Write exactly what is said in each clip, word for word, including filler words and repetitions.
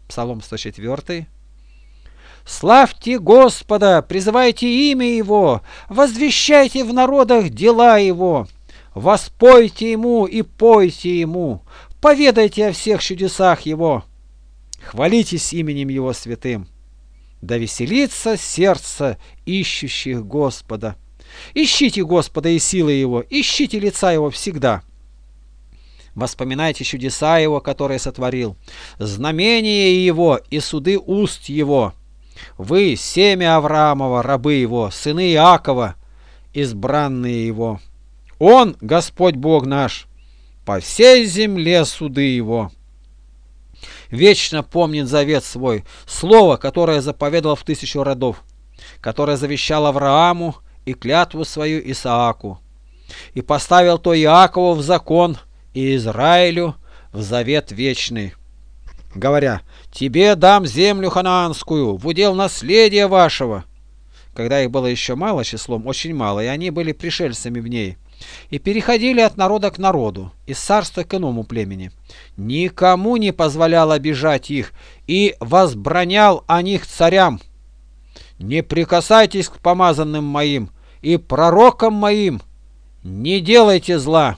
Псалом сто четыре. Славьте Господа, призывайте имя Его, возвещайте в народах дела Его, воспойте Ему и пойте Ему, поведайте о всех чудесах Его, хвалитесь именем Его святым. Да веселится сердце ищущих Господа. Ищите Господа и силы Его, ищите лица Его всегда. Воспоминайте чудеса Его, которые сотворил, знамения Его и суды уст Его. Вы, семя Авраамова, рабы Его, сыны Иакова, избранные Его. Он, Господь Бог наш, по всей земле суды Его. Вечно помнит завет свой, слово, которое заповедал в тысячу родов, которое завещал Аврааму и клятву свою Исааку, и поставил то Иакову в закон и Израилю в завет вечный, говоря: «Тебе дам землю ханаанскую, в удел наследия вашего». Когда их было еще мало числом, очень мало, и они были пришельцами в ней, и переходили от народа к народу, из царства к иному племени. Никому не позволял обижать их, и возбранял о них царям: «Не прикасайтесь к помазанным моим и пророкам моим, не делайте зла».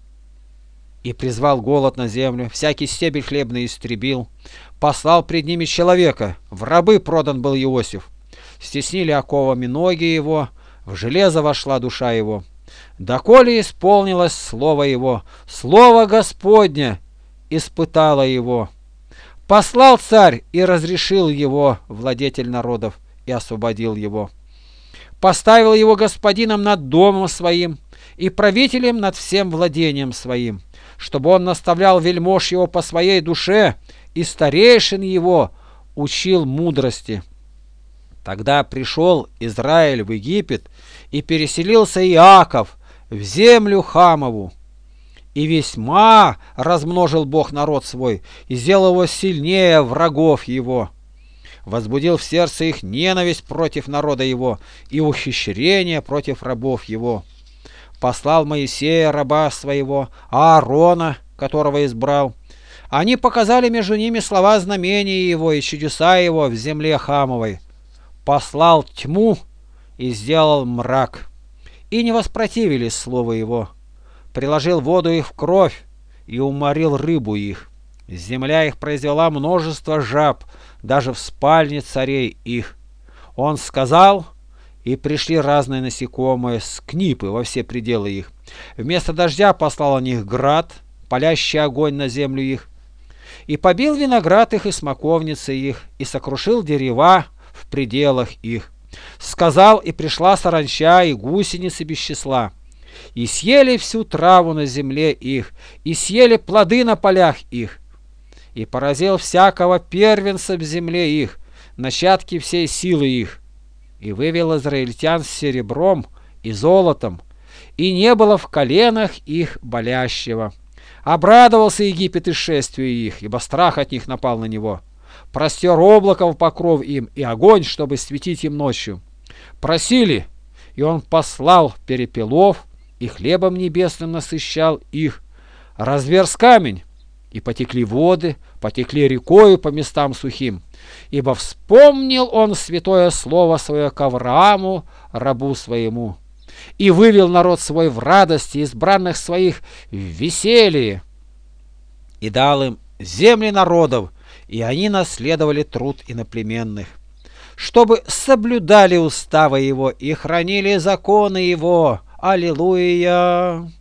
И призвал голод на землю, всякий стебель хлебный истребил, послал пред ними человека, в рабы продан был Иосиф. Стеснили оковами ноги его, в железо вошла душа его. Доколе исполнилось слово его, слово Господне испытало его. Послал царь и разрешил его, владетель народов, и освободил его. Поставил его господином над домом своим и правителем над всем владением своим, чтобы он наставлял вельмож его по своей душе и старейшин его учил мудрости. Тогда пришел Израиль в Египет, и переселился Иаков в землю Хамову. И весьма размножил Бог народ свой, и сделал его сильнее врагов его. Возбудил в сердце их ненависть против народа его и ухищрение против рабов его. Послал Моисея, раба своего, Аарона, которого избрал. Они показали между ними слова знамения его и чудеса его в земле Хамовой. Послал тьму и сделал мрак, и не воспротивились слову его. Приложил воду их в кровь и уморил рыбу их. Земля их произвела множество жаб, даже в спальне царей их. Он сказал, и пришли разные насекомые, скнипы во все пределы их. Вместо дождя послал на них град, палящий огонь на землю их. И побил виноград их и смоковницы их, и сокрушил дерева в пределах их. Сказал, и пришла саранча и гусеницы без числа. И съели всю траву на земле их, и съели плоды на полях их. И поразил всякого первенца в земле их, начатки всей силы их. И вывел израильтян с серебром и золотом, и не было в коленах их болящего. Обрадовался Египет и шествию их, ибо страх от них напал на него. Простер облако в покров им и огонь, чтобы светить им ночью. Просили, и он послал перепелов, и хлебом небесным насыщал их. Разверз камень, и потекли воды, потекли рекою по местам сухим. Ибо вспомнил он святое слово свое к Аврааму, рабу своему, и вывел народ свой в радости, избранных своих в веселье, и дал им земли народов, и они наследовали труд иноплеменных, чтобы соблюдали уставы его и хранили законы его. Аллилуйя!